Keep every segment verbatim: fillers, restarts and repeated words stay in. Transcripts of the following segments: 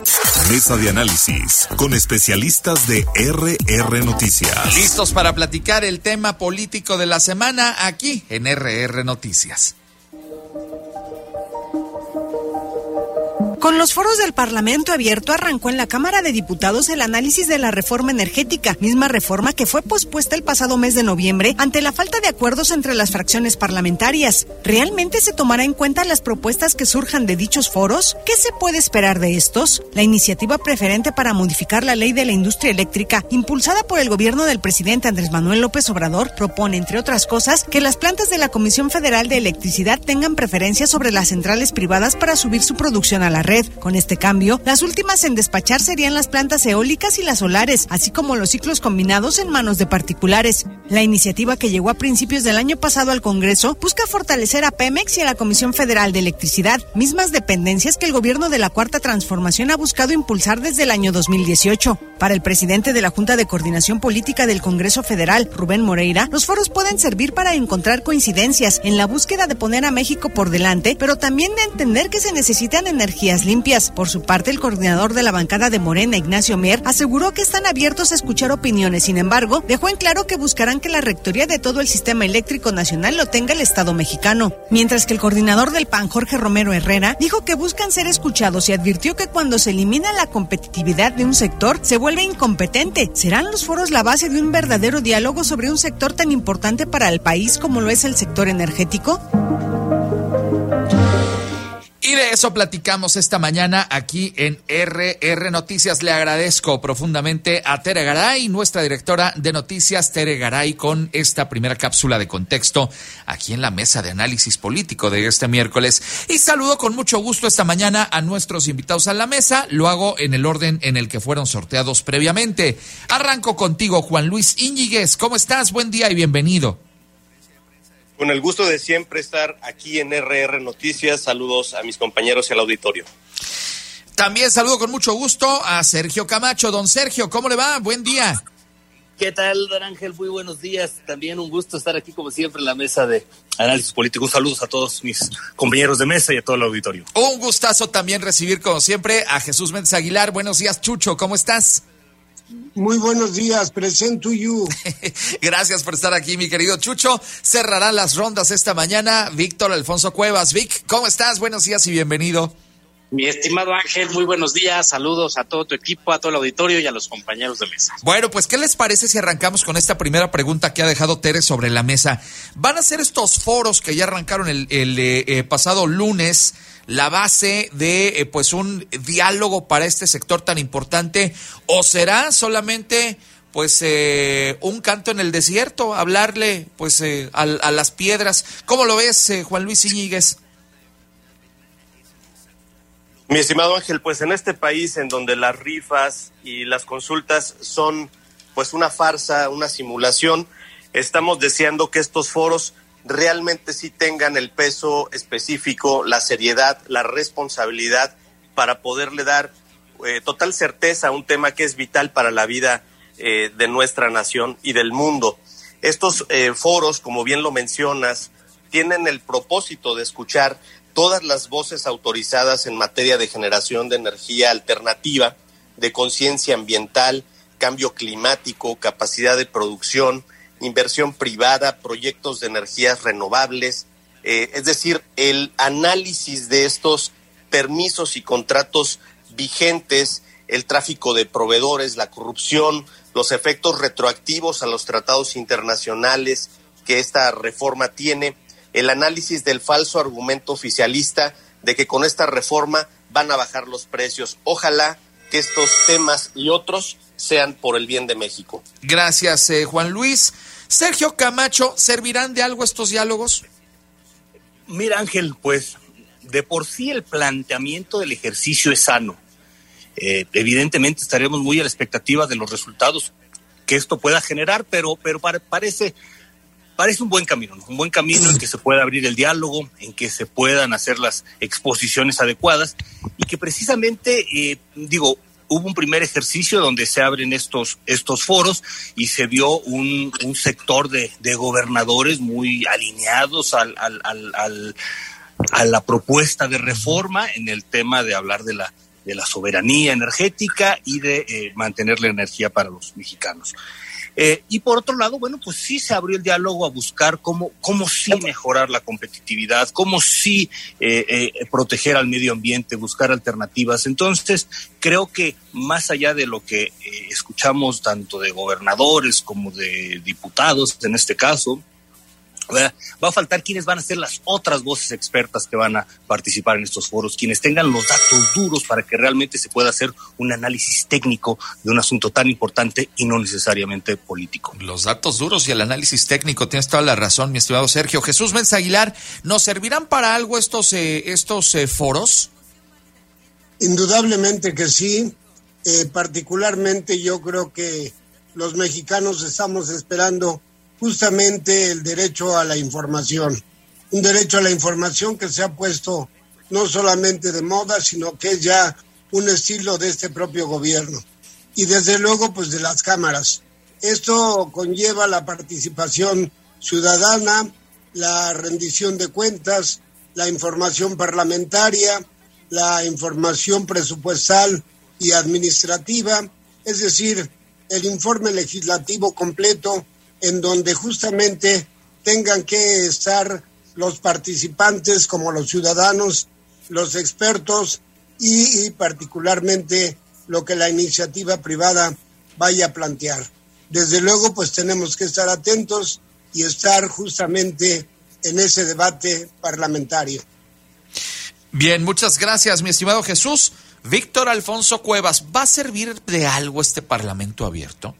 Mesa de análisis con especialistas de R R Noticias. Listos para platicar el tema político de la semana aquí en R R Noticias. Con los foros del Parlamento abierto arrancó en la Cámara de Diputados el análisis de la reforma energética, misma reforma que fue pospuesta el pasado mes de noviembre ante la falta de acuerdos entre las fracciones parlamentarias. ¿Realmente se tomará en cuenta las propuestas que surjan de dichos foros? ¿Qué se puede esperar de estos? La iniciativa preferente para modificar la ley de la industria eléctrica, impulsada por el gobierno del presidente Andrés Manuel López Obrador, propone, entre otras cosas, que las plantas de la Comisión Federal de Electricidad tengan preferencia sobre las centrales privadas para subir su producción a la red. Con este cambio, las últimas en despachar serían las plantas eólicas y las solares, así como los ciclos combinados en manos de particulares. La iniciativa, que llegó a principios del año pasado al Congreso, busca fortalecer a Pemex y a la Comisión Federal de Electricidad, mismas dependencias que el gobierno de la Cuarta Transformación ha buscado impulsar desde el año dos mil dieciocho. Para el presidente de la Junta de Coordinación Política del Congreso Federal, Rubén Moreira, los foros pueden servir para encontrar coincidencias en la búsqueda de poner a México por delante, pero también de entender que se necesitan energías limpias. Por su parte, el coordinador de la bancada de Morena, Ignacio Mier, aseguró que están abiertos a escuchar opiniones. Sin embargo, dejó en claro que buscarán que la rectoría de todo el sistema eléctrico nacional lo tenga el Estado mexicano. Mientras que el coordinador del P A N, Jorge Romero Herrera, dijo que buscan ser escuchados y advirtió que cuando se elimina la competitividad de un sector, se vuelve incompetente. ¿Serán los foros la base de un verdadero diálogo sobre un sector tan importante para el país como lo es el sector energético? Y de eso platicamos esta mañana aquí en R R Noticias. Le agradezco profundamente a Tere Garay, nuestra directora de noticias, Tere Garay, con esta primera cápsula de contexto aquí en la mesa de análisis político de este miércoles. Y saludo con mucho gusto esta mañana a nuestros invitados a la mesa. Lo hago en el orden en el que fueron sorteados previamente. Arranco contigo, Juan Luis Íñiguez. ¿Cómo estás? Buen día y bienvenido. Con el gusto de siempre estar aquí en R R Noticias. Saludos a mis compañeros y al auditorio. También saludo con mucho gusto a Sergio Camacho. Don Sergio, ¿cómo le va? Buen día. ¿Qué tal, don Ángel? Muy buenos días. También un gusto estar aquí, como siempre, en la mesa de análisis político. Saludos a todos mis compañeros de mesa y a todo el auditorio. Un gustazo también recibir, como siempre, a Jesús Méndez Aguilar. Buenos días, Chucho. ¿Cómo estás? Muy buenos días, present to you. Gracias por estar aquí, mi querido Chucho. Cerrará las rondas esta mañana Víctor Alfonso Cuevas. Vic, ¿cómo estás? Buenos días y bienvenido. Mi estimado Ángel, muy buenos días. Saludos a todo tu equipo, a todo el auditorio y a los compañeros de mesa. Bueno, pues, ¿qué les parece si arrancamos con esta primera pregunta que ha dejado Tere sobre la mesa? ¿Van a ser estos foros que ya arrancaron el, el eh, pasado lunes la base de eh, pues un diálogo para este sector tan importante, o será solamente pues eh, un canto en el desierto, hablarle pues eh, a, a las piedras? ¿Cómo lo ves, eh, Juan Luis Íñiguez? Mi estimado Ángel, pues en este país en donde las rifas y las consultas son pues una farsa, una simulación, estamos deseando que estos foros realmente sí tengan el peso específico, la seriedad, la responsabilidad para poderle dar eh, total certeza a un tema que es vital para la vida eh, de nuestra nación y del mundo. Estos eh, foros, como bien lo mencionas, tienen el propósito de escuchar todas las voces autorizadas en materia de generación de energía alternativa, de conciencia ambiental, cambio climático, capacidad de producción, inversión privada, proyectos de energías renovables, eh, es decir, el análisis de estos permisos y contratos vigentes, el tráfico de proveedores, la corrupción, los efectos retroactivos a los tratados internacionales que esta reforma tiene, el análisis del falso argumento oficialista de que con esta reforma van a bajar los precios. Ojalá que estos temas y otros sean por el bien de México. Gracias, eh, Juan Luis. Sergio Camacho, ¿servirán de algo estos diálogos? Mira, Ángel, pues de por sí el planteamiento del ejercicio es sano. Eh, evidentemente estaremos muy a la expectativa de los resultados que esto pueda generar, pero, pero para, parece, parece un buen camino, ¿no? Un buen camino en que se pueda abrir el diálogo, en que se puedan hacer las exposiciones adecuadas y que precisamente, eh, digo, hubo un primer ejercicio donde se abren estos, estos foros y se vio un, un sector de, de gobernadores muy alineados al, al, al, al, a la propuesta de reforma en el tema de hablar de la de la soberanía energética y de eh, mantener la energía para los mexicanos. Eh, y por otro lado, bueno, pues sí se abrió el diálogo a buscar cómo, cómo sí mejorar la competitividad, cómo sí eh, eh, proteger al medio ambiente, buscar alternativas. Entonces, creo que más allá de lo que eh, escuchamos tanto de gobernadores como de diputados, en este caso, va a faltar quienes van a ser las otras voces expertas que van a participar en estos foros, quienes tengan los datos duros para que realmente se pueda hacer un análisis técnico de un asunto tan importante y no necesariamente político. Los datos duros y el análisis técnico, tienes toda la razón, mi estimado Sergio. Jesús Méndez Aguilar, ¿nos servirán para algo estos, eh, estos eh, foros? Indudablemente que sí, eh, particularmente yo creo que los mexicanos estamos esperando justamente el derecho a la información, un derecho a la información que se ha puesto no solamente de moda, sino que es ya un estilo de este propio gobierno. Y desde luego, pues de las cámaras. Esto conlleva la participación ciudadana, la rendición de cuentas, la información parlamentaria, la información presupuestal y administrativa, es decir, el informe legislativo completo, en donde justamente tengan que estar los participantes como los ciudadanos, los expertos y, y particularmente lo que la iniciativa privada vaya a plantear. Desde luego, pues tenemos que estar atentos y estar justamente en ese debate parlamentario. Bien, muchas gracias, mi estimado Jesús. Víctor Alfonso Cuevas, ¿va a servir de algo este Parlamento abierto?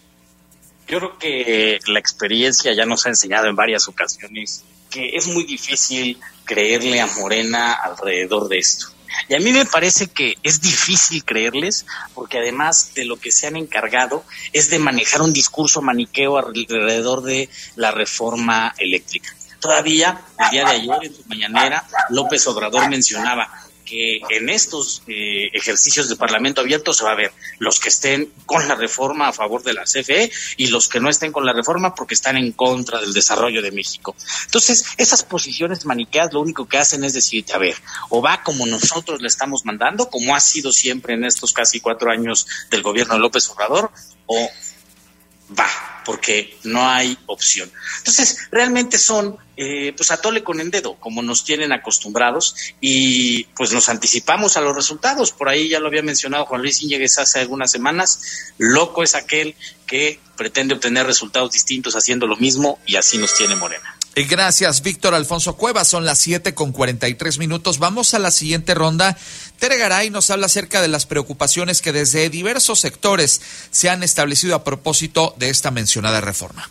Yo creo que la experiencia ya nos ha enseñado en varias ocasiones que es muy difícil creerle a Morena alrededor de esto. Y a mí me parece que es difícil creerles porque además de lo que se han encargado es de manejar un discurso maniqueo alrededor de la reforma eléctrica. Todavía, el día de ayer, en su mañanera, López Obrador mencionaba que en estos eh, ejercicios de Parlamento abierto se va a ver los que estén con la reforma a favor de la C F E y los que no estén con la reforma porque están en contra del desarrollo de México. Entonces, esas posiciones maniqueas lo único que hacen es decirte, a ver, o va como nosotros le estamos mandando, como ha sido siempre en estos casi cuatro años del gobierno de López Obrador, o va, porque no hay opción. Entonces, realmente son, eh, pues, atole con el dedo, como nos tienen acostumbrados, y pues nos anticipamos a los resultados. Por ahí ya lo había mencionado Juan Luis Íñiguez hace algunas semanas, loco es aquel que pretende obtener resultados distintos haciendo lo mismo, y así nos tiene Morena. Gracias, Víctor Alfonso Cuevas. Son las siete con cuarenta y tres minutos. Vamos a la siguiente ronda. Tere Garay nos habla acerca de las preocupaciones que desde diversos sectores se han establecido a propósito de esta mencionada reforma.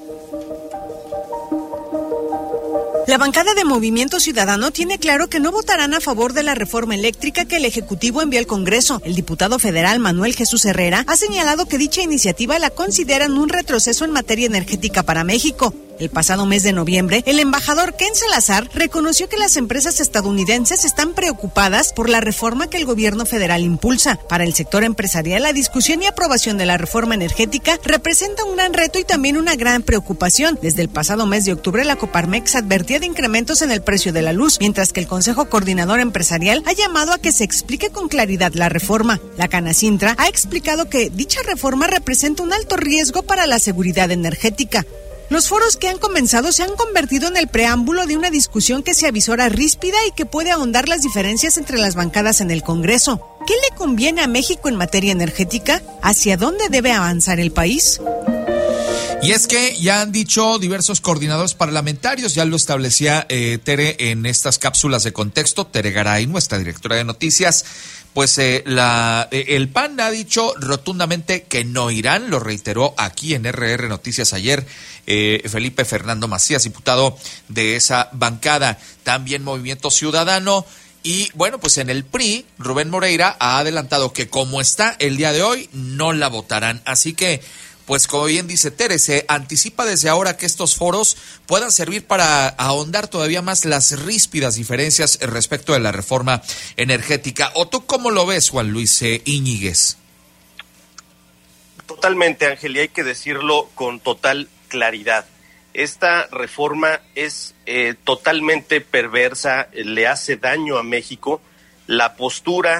La bancada de Movimiento Ciudadano tiene claro que no votarán a favor de la reforma eléctrica que el Ejecutivo envió al Congreso. El diputado federal Manuel Jesús Herrera ha señalado que dicha iniciativa la consideran un retroceso en materia energética para México. El pasado mes de noviembre, el embajador Ken Salazar reconoció que las empresas estadounidenses están preocupadas por la reforma que el gobierno federal impulsa. Para el sector empresarial, la discusión y aprobación de la reforma energética representa un gran reto y también una gran preocupación. Desde el pasado mes de octubre, la Coparmex advertía de incrementos en el precio de la luz, mientras que el Consejo Coordinador Empresarial ha llamado a que se explique con claridad la reforma. La Canacintra ha explicado que dicha reforma representa un alto riesgo para la seguridad energética. Los foros que han comenzado se han convertido en el preámbulo de una discusión que se avisora ríspida y que puede ahondar las diferencias entre las bancadas en el Congreso. ¿Qué le conviene a México en materia energética? ¿Hacia dónde debe avanzar el país? Y es que ya han dicho diversos coordinadores parlamentarios, ya lo establecía eh, Tere en estas cápsulas de contexto, Tere Garay, nuestra directora de noticias, pues eh, la eh, el P A N ha dicho rotundamente que no irán, lo reiteró aquí en R R Noticias ayer eh, Felipe Fernando Macías, diputado de esa bancada, también Movimiento Ciudadano. Y bueno, pues en el P R I, Rubén Moreira ha adelantado que como está el día de hoy, no la votarán. Así que, pues como bien dice Tere, se anticipa desde ahora que estos foros puedan servir para ahondar todavía más las ríspidas diferencias respecto de la reforma energética. ¿O tú cómo lo ves, Juan Luis eh, Íñiguez? Totalmente, Ángel, y hay que decirlo con total claridad. Esta reforma es eh, totalmente perversa, le hace daño a México. La postura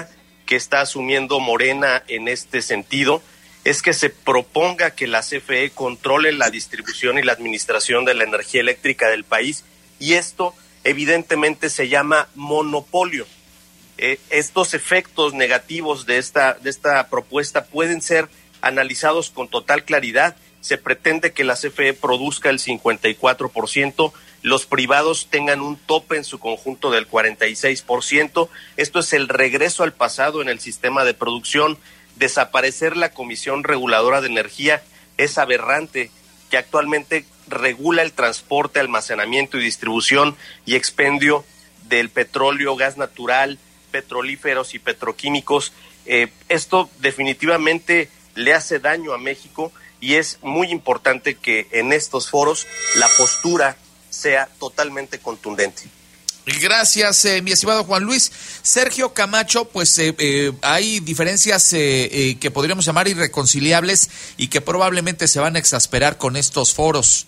que está asumiendo Morena en este sentido es que se proponga que la C F E controle la distribución y la administración de la energía eléctrica del país, y esto evidentemente se llama monopolio. Eh, estos efectos negativos de esta, de esta propuesta pueden ser analizados con total claridad. Se pretende que la C F E produzca el cincuenta y cuatro por ciento, los privados tengan un tope en su conjunto del cuarenta y seis por ciento. Esto es el regreso al pasado en el sistema de producción. Desaparecer la Comisión Reguladora de Energía es aberrante, que actualmente regula el transporte, almacenamiento y distribución y expendio del petróleo, gas natural, petrolíferos y petroquímicos. Eh, esto definitivamente le hace daño a México, y es muy importante que en estos foros la postura sea totalmente contundente. Gracias, eh, mi estimado Juan Luis. Sergio Camacho, pues eh, eh, hay diferencias eh, eh, que podríamos llamar irreconciliables y que probablemente se van a exasperar con estos foros.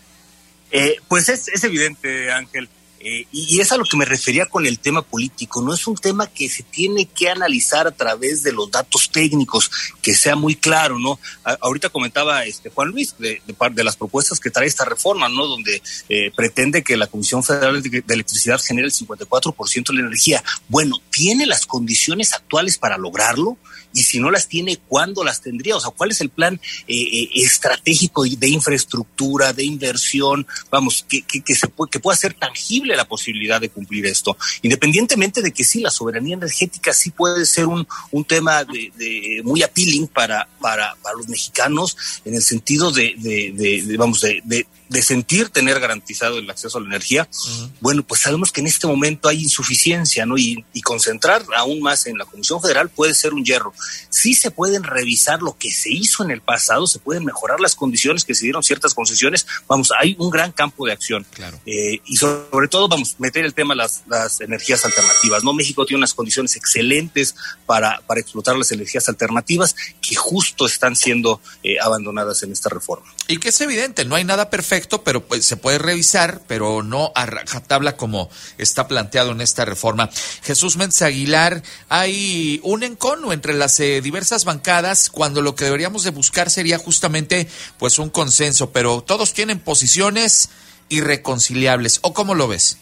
Eh, pues es, es evidente, Ángel. Eh, y, y es a lo que me refería con el tema político. No es un tema que se tiene que analizar a través de los datos técnicos, que sea muy claro, ¿no? A, ahorita comentaba este Juan Luis de, de, de las propuestas que trae esta reforma, ¿no? Donde eh, pretende que la Comisión Federal de, de Electricidad genere el cincuenta y cuatro por ciento de la energía. Bueno, ¿tiene las condiciones actuales para lograrlo? Y si no las tiene, ¿cuándo las tendría? O sea, ¿cuál es el plan eh, eh, estratégico de infraestructura, de inversión? Vamos, que, que, que, se puede, que pueda ser tangible la posibilidad de cumplir esto. Independientemente de que sí, la soberanía energética sí puede ser un, un tema de, de muy appealing para, para, para los mexicanos, en el sentido de, de, de, de vamos, de, de de sentir tener garantizado el acceso a la energía. Uh-huh. Bueno, pues sabemos que en este momento hay insuficiencia, ¿no? Y, y concentrar aún más en la Comisión Federal puede ser un hierro. Sí se pueden revisar lo que se hizo en el pasado, se pueden mejorar las condiciones que se dieron ciertas concesiones. Vamos, hay un gran campo de acción. Claro. Eh, y sobre todo, vamos, meter el tema de las, las energías alternativas, ¿no? México tiene unas condiciones excelentes para, para explotar las energías alternativas que justo están siendo eh, abandonadas en esta reforma. Y que es evidente, no hay nada perfecto, pero pues se puede revisar, pero no a rajatabla como está planteado en esta reforma. Jesús Méndez Aguilar, hay un encono entre las eh, diversas bancadas cuando lo que deberíamos de buscar sería justamente pues un consenso, pero todos tienen posiciones irreconciliables, ¿o cómo lo ves?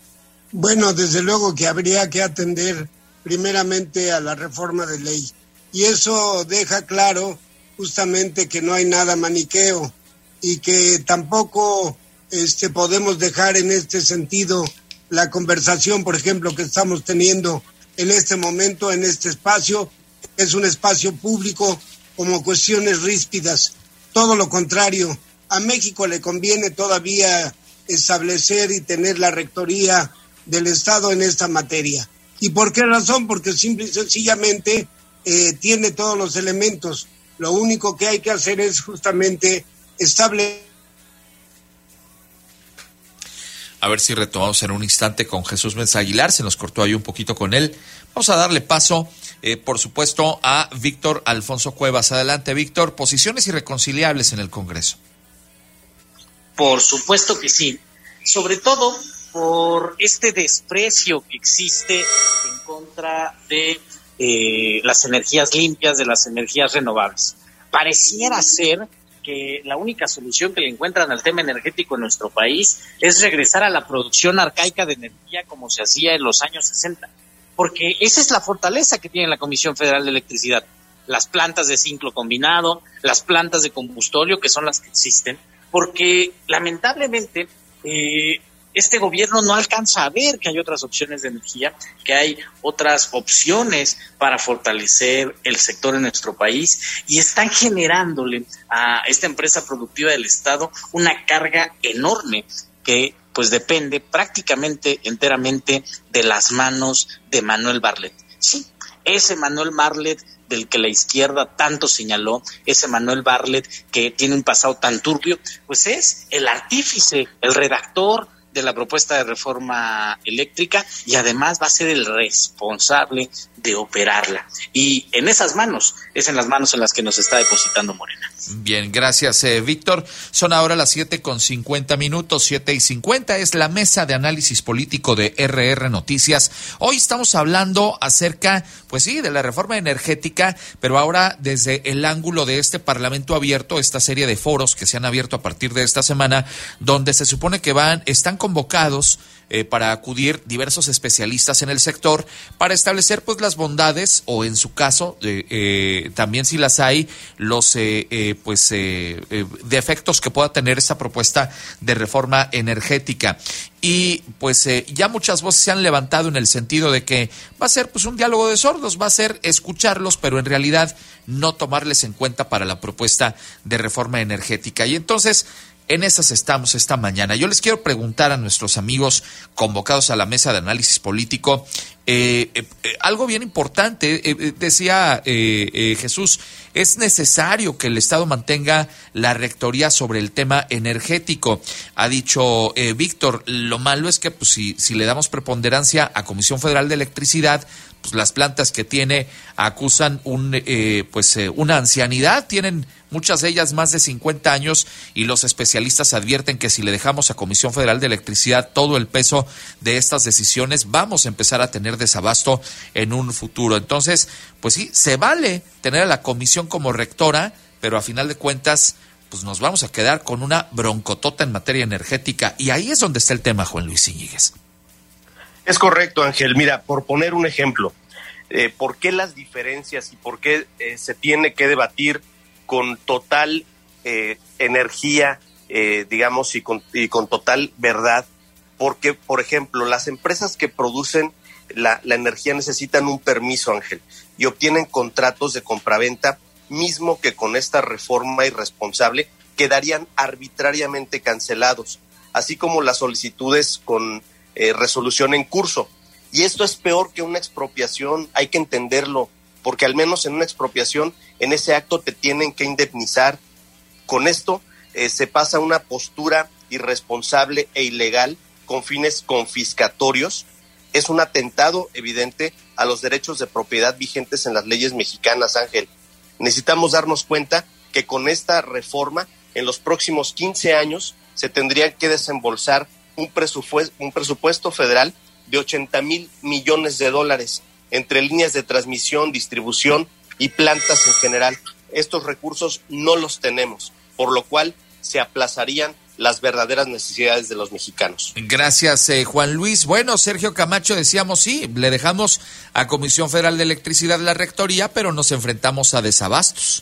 Bueno, desde luego que habría que atender primeramente a la reforma de ley, y eso deja claro justamente que no hay nada maniqueo, y que tampoco este, podemos dejar en este sentido la conversación, por ejemplo, que estamos teniendo en este momento, en este espacio, que es un espacio público, como cuestiones ríspidas. Todo lo contrario, a México le conviene todavía establecer y tener la rectoría del Estado en esta materia. ¿Y por qué razón? Porque simple y sencillamente eh, tiene todos los elementos. Lo único que hay que hacer es justamente estable. A ver si retomamos en un instante con Jesús Méndez Aguilar, se nos cortó ahí un poquito con él. Vamos a darle paso, eh, por supuesto, a Víctor Alfonso Cuevas. Adelante, Víctor. Posiciones irreconciliables en el Congreso. Por supuesto que sí. Sobre todo por este desprecio que existe en contra de eh, las energías limpias, de las energías renovables. Pareciera ser que la única solución que le encuentran al tema energético en nuestro país es regresar a la producción arcaica de energía como se hacía en los años sesenta, porque esa es la fortaleza que tiene la Comisión Federal de Electricidad, las plantas de ciclo combinado, las plantas de combustorio, que son las que existen, porque lamentablemente eh, este gobierno no alcanza a ver que hay otras opciones de energía, que hay otras opciones para fortalecer el sector en nuestro país, y están generándole a esta empresa productiva del Estado una carga enorme que pues depende prácticamente enteramente de las manos de Manuel Bartlett. Sí, ese Manuel Bartlett del que la izquierda tanto señaló, ese Manuel Bartlett que tiene un pasado tan turbio, pues es el artífice, el redactor de la propuesta de reforma eléctrica y además va a ser el responsable de operarla. Y en esas manos, es en las manos en las que nos está depositando Morena. Bien, gracias, eh, Víctor. Son ahora las siete con cincuenta minutos, siete y cincuenta, es la mesa de análisis político de R R Noticias. Hoy estamos hablando acerca, pues sí, de la reforma energética, pero ahora desde el ángulo de este Parlamento abierto, esta serie de foros que se han abierto a partir de esta semana, donde se supone que van, están convocados Eh, para acudir diversos especialistas en el sector para establecer pues las bondades o en su caso eh, eh, también si las hay los eh, eh, pues eh, eh, defectos que pueda tener esta propuesta de reforma energética. Y pues eh, ya muchas voces se han levantado en el sentido de que va a ser pues un diálogo de sordos, va a ser escucharlos, pero en realidad no tomarles en cuenta para la propuesta de reforma energética. Y entonces en esas estamos esta mañana. Yo les quiero preguntar a nuestros amigos convocados a la mesa de análisis político eh, eh, eh, algo bien importante. Eh, eh, decía eh, eh, Jesús, es necesario que el Estado mantenga la rectoría sobre el tema energético. Ha dicho eh, Víctor, lo malo es que pues, si, si le damos preponderancia a Comisión Federal de Electricidad, pues las plantas que tiene acusan un eh, pues eh, una ancianidad, tienen muchas de ellas más de cincuenta años y los especialistas advierten que si le dejamos a Comisión Federal de Electricidad todo el peso de estas decisiones, vamos a empezar a tener desabasto en un futuro. Entonces, pues sí, se vale tener a la comisión como rectora, pero a final de cuentas, pues nos vamos a quedar con una broncotota en materia energética y ahí es donde está el tema, Juan Luis Íñiguez. Es correcto, Ángel. Mira, por poner un ejemplo, eh, ¿por qué las diferencias y por qué eh, se tiene que debatir con total eh, energía, eh, digamos, y con, y con total verdad? Porque, por ejemplo, las empresas que producen la, la energía necesitan un permiso, Ángel, y obtienen contratos de compraventa, mismo que con esta reforma irresponsable quedarían arbitrariamente cancelados, así como las solicitudes con eh, resolución en curso. Y esto es peor que una expropiación, hay que entenderlo, porque al menos en una expropiación, en ese acto te tienen que indemnizar. Con esto eh, se pasa a una postura irresponsable e ilegal con fines confiscatorios. Es un atentado evidente a los derechos de propiedad vigentes en las leyes mexicanas, Ángel. Necesitamos darnos cuenta que con esta reforma, en los próximos quince años, se tendría que desembolsar un presupuesto, un presupuesto federal de ochenta mil millones de dólares entre líneas de transmisión, distribución y plantas en general. Estos recursos no los tenemos, por lo cual se aplazarían las verdaderas necesidades de los mexicanos. Gracias, eh, Juan Luis. Bueno, Sergio Camacho, decíamos, sí, le dejamos a Comisión Federal de Electricidad la rectoría, pero nos enfrentamos a desabastos.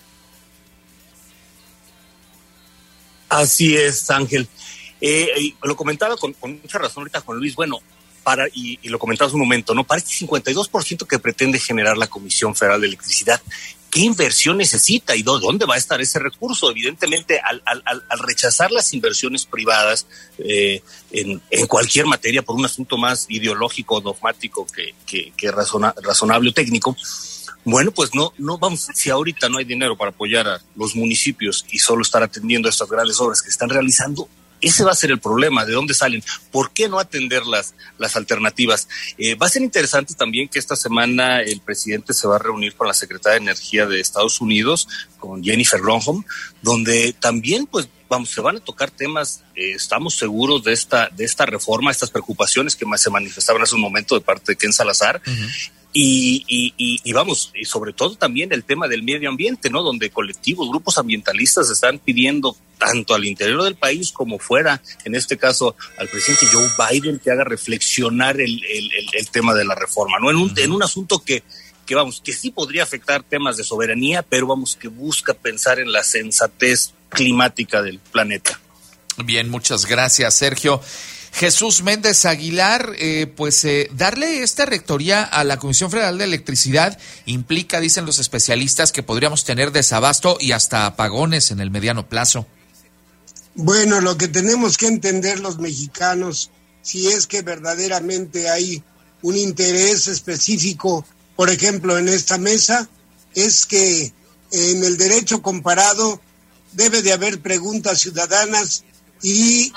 Así es, Ángel. Eh, lo comentaba con, con mucha razón ahorita Juan Luis, bueno, para y, y lo comentaba hace un momento, ¿no? Para este cincuenta y dos por ciento que pretende generar la Comisión Federal de Electricidad, ¿qué inversión necesita y dónde va a estar ese recurso? Evidentemente, al, al, al rechazar las inversiones privadas eh, en, en cualquier materia por un asunto más ideológico, dogmático que, que, que razona, razonable o técnico, bueno, pues no, no vamos, si ahorita no hay dinero para apoyar a los municipios y solo estar atendiendo estas grandes obras que se están realizando, ese va a ser el problema, ¿de dónde salen? ¿Por qué no atender las, las alternativas? Eh, va a ser interesante también que esta semana el presidente se va a reunir con la secretaria de Energía de Estados Unidos, con Jennifer Granholm, donde también, pues, vamos, se van a tocar temas, eh, estamos seguros de esta, de esta reforma, estas preocupaciones que más se manifestaban hace un momento de parte de Ken Salazar. Uh-huh. Y, y, y, y vamos, y sobre todo también el tema del medio ambiente, ¿no? Donde colectivos, grupos ambientalistas están pidiendo tanto al interior del país como fuera, en este caso al presidente Joe Biden, que haga reflexionar el, el, el, el tema de la reforma, ¿no? En un, en un asunto que, que vamos, que sí podría afectar temas de soberanía, pero vamos, que busca pensar en la sensatez climática del planeta. Bien, muchas gracias, Sergio. Jesús Méndez Aguilar, eh, pues eh, darle esta rectoría a la Comisión Federal de Electricidad implica, dicen los especialistas, que podríamos tener desabasto y hasta apagones en el mediano plazo. Bueno, lo que tenemos que entender los mexicanos, si es que verdaderamente hay un interés específico, por ejemplo, en esta mesa, es que en el derecho comparado debe de haber preguntas ciudadanas y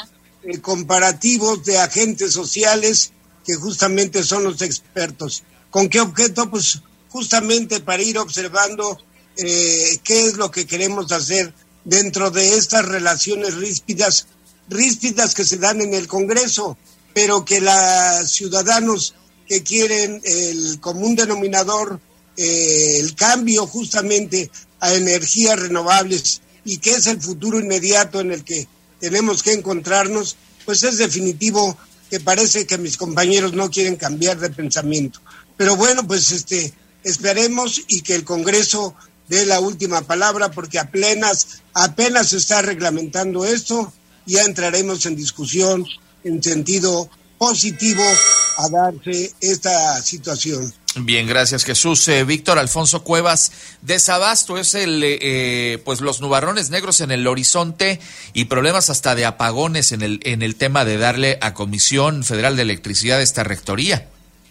eh, comparativos de agentes sociales que justamente son los expertos. ¿Con qué objeto? Pues justamente para ir observando eh, qué es lo que queremos hacer dentro de estas relaciones ríspidas, ríspidas que se dan en el Congreso, pero que los ciudadanos que quieren el común denominador, eh, el cambio justamente a energías renovables y que es el futuro inmediato en el que tenemos que encontrarnos, pues es definitivo que parece que mis compañeros no quieren cambiar de pensamiento. Pero bueno, pues este esperemos y que el Congreso dé la última palabra, porque apenas, apenas se está reglamentando esto, ya entraremos en discusión en sentido positivo a darse esta situación. Bien, gracias Jesús. Eh, Víctor Alfonso Cuevas, desabasto es el, eh, pues los nubarrones negros en el horizonte y problemas hasta de apagones en el, en el tema de darle a Comisión Federal de Electricidad esta rectoría.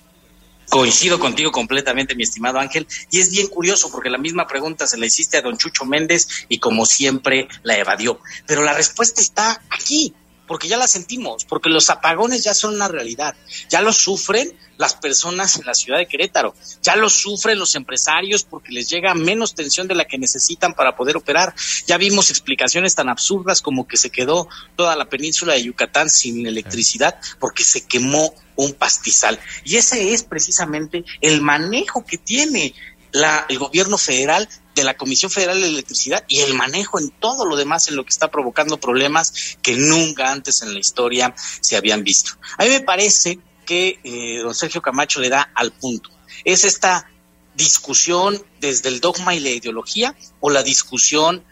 Coincido contigo completamente, mi estimado Ángel, y es bien curioso porque la misma pregunta se la hiciste a don Chucho Méndez y como siempre la evadió, pero la respuesta está aquí, porque ya la sentimos, porque los apagones ya son una realidad, ya los sufren las personas en la ciudad de Querétaro, ya los sufren los empresarios porque les llega menos tensión de la que necesitan para poder operar. Ya vimos explicaciones tan absurdas como que se quedó toda la península de Yucatán sin electricidad porque se quemó un pastizal, y ese es precisamente el manejo que tiene la, el gobierno federal de la Comisión Federal de Electricidad y el manejo en todo lo demás, en lo que está provocando problemas que nunca antes en la historia se habían visto. A mí me parece que eh, don Sergio Camacho le da al punto. Es esta discusión desde el dogma y la ideología, o la discusión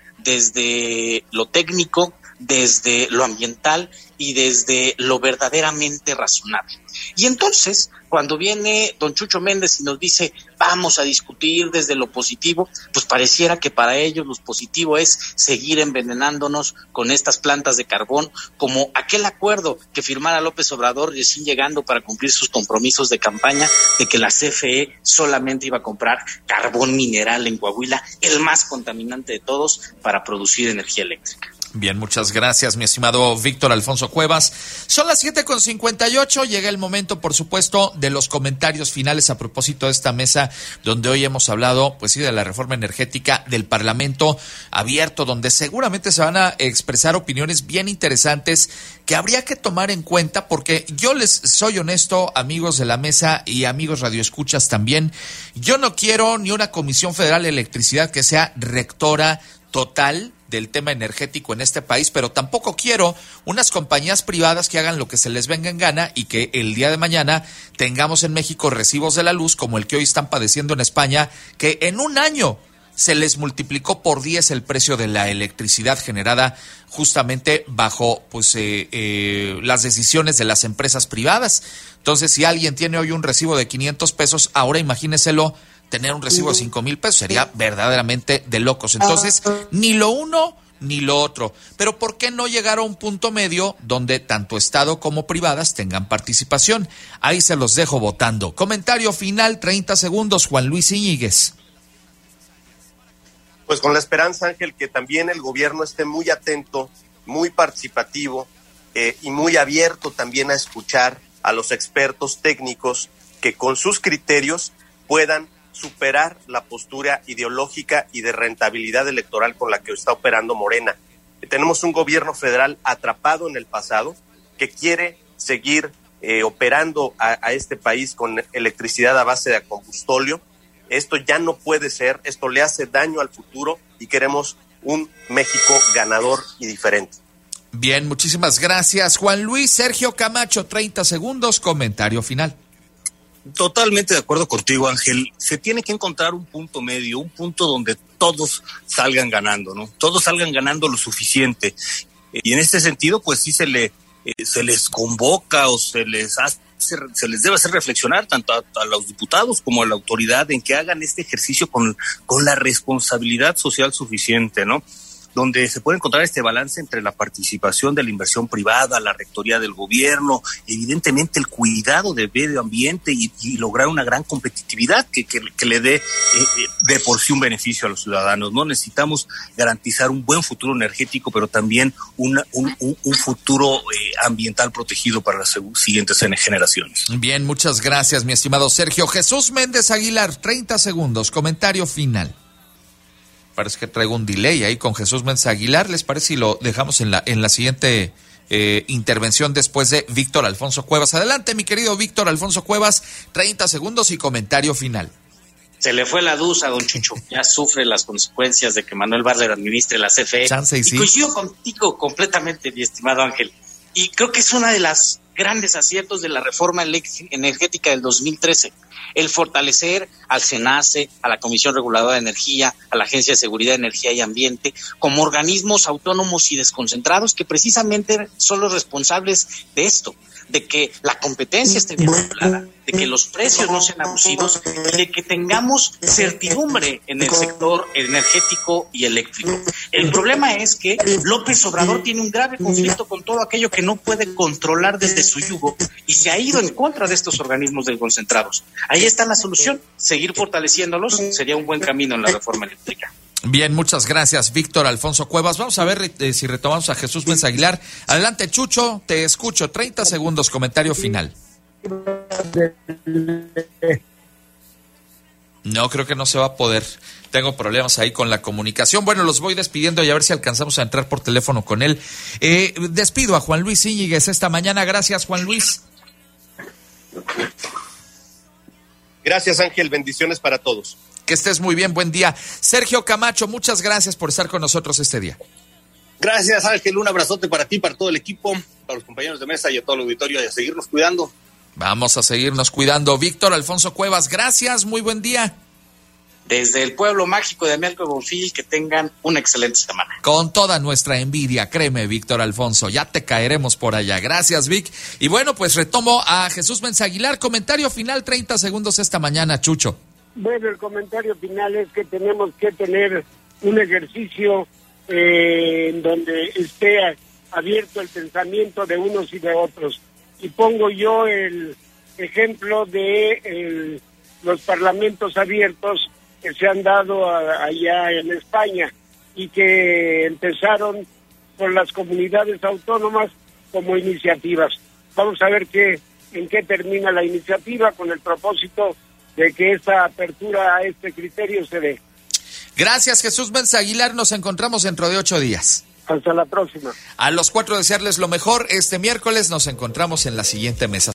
desde lo técnico, desde lo ambiental y desde lo verdaderamente razonable. Y entonces, cuando viene don Chucho Méndez y nos dice vamos a discutir desde lo positivo, pues pareciera que para ellos lo positivo es seguir envenenándonos con estas plantas de carbón, como aquel acuerdo que firmara López Obrador recién llegando para cumplir sus compromisos de campaña de que la C F E solamente iba a comprar carbón mineral en Coahuila, el más contaminante de todos, para producir energía eléctrica. Bien, muchas gracias, mi estimado Víctor Alfonso Cuevas. Son las siete con cincuenta y ocho, llega el momento, por supuesto, de los comentarios finales a propósito de esta mesa, donde hoy hemos hablado, pues sí, de la reforma energética del Parlamento abierto, donde seguramente se van a expresar opiniones bien interesantes que habría que tomar en cuenta, porque yo les soy honesto, amigos de la mesa y amigos radioescuchas también, yo no quiero ni una Comisión Federal de Electricidad que sea rectora total del tema energético en este país, pero tampoco quiero unas compañías privadas que hagan lo que se les venga en gana y que el día de mañana tengamos en México recibos de la luz como el que hoy están padeciendo en España, que en un año se les multiplicó por diez el precio de la electricidad generada justamente bajo pues eh, eh, las decisiones de las empresas privadas. Entonces, si alguien tiene hoy un recibo de quinientos pesos, ahora imagíneselo tener un recibo de cinco mil pesos, sería verdaderamente de locos. Entonces, ni lo uno ni lo otro. Pero ¿por qué no llegar a un punto medio donde tanto Estado como privadas tengan participación? Ahí se los dejo votando. Comentario final, treinta segundos, Juan Luis Iñiguez. Pues con la esperanza, Ángel, que también el gobierno esté muy atento, muy participativo eh, y muy abierto también a escuchar a los expertos técnicos que con sus criterios puedan superar la postura ideológica y de rentabilidad electoral con la que está operando Morena. Tenemos un gobierno federal atrapado en el pasado que quiere seguir eh, operando a, a este país con electricidad a base de combustóleo. Esto ya no puede ser, esto le hace daño al futuro y queremos un México ganador y diferente. Bien, muchísimas gracias, Juan Luis. Sergio Camacho, treinta segundos, comentario final. Totalmente de acuerdo contigo, Ángel. Se tiene que encontrar un punto medio, un punto donde todos salgan ganando, ¿no? Todos salgan ganando lo suficiente. Y en este sentido, pues sí se le eh, se les convoca o se les hace, se les debe hacer reflexionar tanto a, a los diputados como a la autoridad en que hagan este ejercicio con, con la responsabilidad social suficiente, ¿no? donde se puede encontrar este balance entre la participación de la inversión privada, la rectoría del gobierno, evidentemente el cuidado del medio ambiente y, y lograr una gran competitividad que, que, que le dé eh, de por sí un beneficio a los ciudadanos, ¿no? Necesitamos garantizar un buen futuro energético, pero también una, un, un, un futuro eh, ambiental protegido para las siguientes generaciones. Bien, muchas gracias, mi estimado Sergio. Jesús Méndez Aguilar, treinta segundos, comentario final. Parece que traigo un delay ahí con Jesús Méndez Aguilar. ¿Les parece si lo dejamos en la, en la siguiente eh, intervención después de Víctor Alfonso Cuevas? Adelante, mi querido Víctor Alfonso Cuevas, treinta segundos y comentario final. Se le fue la luz a don Chucho, ya sufre las consecuencias de que Manuel Bartlett administre la C F E. Chance y sí. Y coincido contigo completamente, mi estimado Ángel. Y creo que es una de las grandes aciertos de la reforma energética del dos mil trece, el fortalecer al SENACE, a la Comisión Reguladora de Energía, a la Agencia de Seguridad de Energía y Ambiente, como organismos autónomos y desconcentrados que precisamente son los responsables de esto, de que la competencia esté bien regulada, de que los precios no sean abusivos y de que tengamos certidumbre en el sector energético y eléctrico. El problema es que López Obrador tiene un grave conflicto con todo aquello que no puede controlar desde su yugo y se ha ido en contra de estos organismos desconcentrados. Ahí está la solución, seguir fortaleciéndolos sería un buen camino en la reforma eléctrica. Bien, muchas gracias, Víctor Alfonso Cuevas. Vamos a ver eh, si retomamos a Jesús Méndez Aguilar. Adelante, Chucho, te escucho. treinta segundos, comentario final. No, creo que no se va a poder. Tengo problemas ahí con la comunicación. Bueno, los voy despidiendo y a ver si alcanzamos a entrar por teléfono con él. Eh, despido a Juan Luis Íñiguez esta mañana. Gracias, Juan Luis. Gracias, Ángel. Bendiciones para todos. Que estés muy bien, buen día. Sergio Camacho, muchas gracias por estar con nosotros este día. Gracias, Ángel, un abrazote para ti, para todo el equipo, para los compañeros de mesa y a todo el auditorio y a seguirnos cuidando. Vamos a seguirnos cuidando. Víctor Alfonso Cuevas, gracias, muy buen día. Desde el pueblo mágico de Amelco Bonfil, que tengan una excelente semana. Con toda nuestra envidia, créeme, Víctor Alfonso, ya te caeremos por allá. Gracias, Vic. Y bueno, pues retomo a Jesús Méndez Aguilar. Comentario final, treinta segundos esta mañana, Chucho. Bueno, el comentario final es que tenemos que tener un ejercicio eh, en donde esté abierto el pensamiento de unos y de otros. Y pongo yo el ejemplo de el, los parlamentos abiertos que se han dado a, allá en España y que empezaron con las comunidades autónomas como iniciativas. Vamos a ver qué, en qué termina la iniciativa con el propósito de que esta apertura a este criterio se dé. Gracias, Jesús Méndez Aguilar. Nos encontramos dentro de ocho días. Hasta la próxima. A los cuatro desearles lo mejor. Este miércoles nos encontramos en la siguiente mesa.